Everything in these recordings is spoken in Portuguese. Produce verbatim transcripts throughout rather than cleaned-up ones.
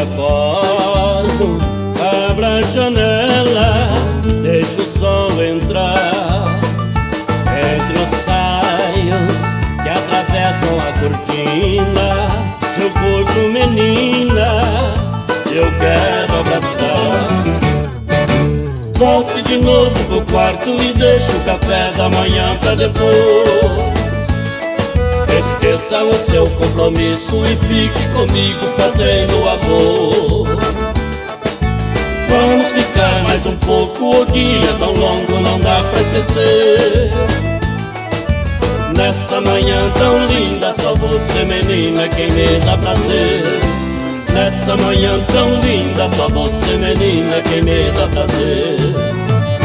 acordo, abro a janela, deixo o sol entrar entre os raios que atravessam a cortina. Seu corpo, menina, eu quero abraçar. Volte de novo pro quarto e deixe o café da manhã pra depois. Esqueça o seu compromisso e fique comigo fazendo amor. Vamos ficar mais um pouco, o dia tão longo não dá pra esquecer. Nessa manhã tão linda, só você, menina, quem me dá prazer. Nessa manhã tão linda, só você, menina, quem me dá prazer.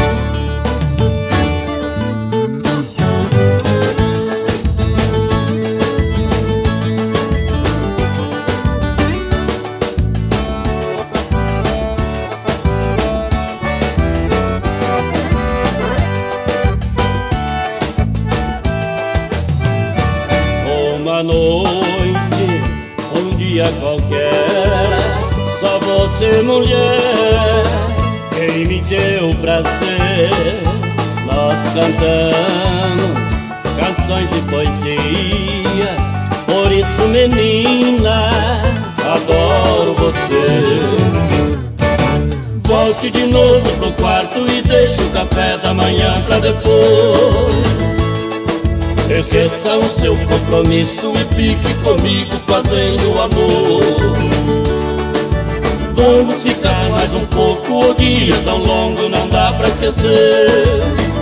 Uma noite, um dia qualquer, só você, mulher, quem me deu prazer. Nós cantamos canções e poesias, por isso, menina, adoro você. Volte de novo pro quarto e deixe o café da manhã pra depois. Esqueça o seu compromisso e fique comigo fazendo amor. Vamos ficar mais um pouco, o dia tão longo não dá pra esquecer.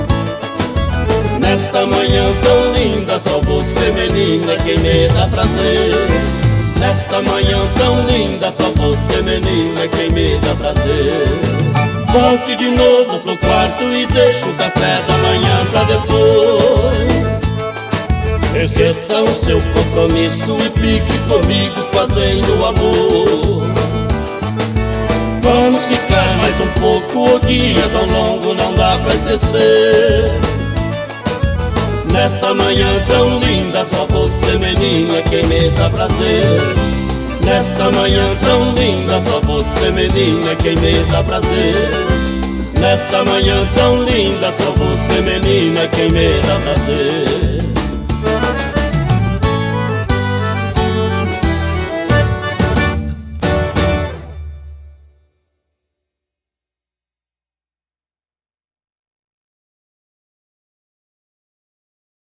Nesta manhã tão linda, só você, menina, quem me dá prazer. Nesta manhã tão linda, só você, menina, quem me dá prazer. Volte de novo pro quarto e deixe o café da manhã pra depois. Esqueça o seu compromisso e fique comigo fazendo amor. Vamos ficar mais um pouco, o dia tão longo não dá pra esquecer. Nesta manhã tão linda, só você, menina, quem me dá prazer. Nesta manhã tão linda, só você, menina, quem me dá prazer. Nesta manhã tão linda, só você, menina, quem me dá prazer.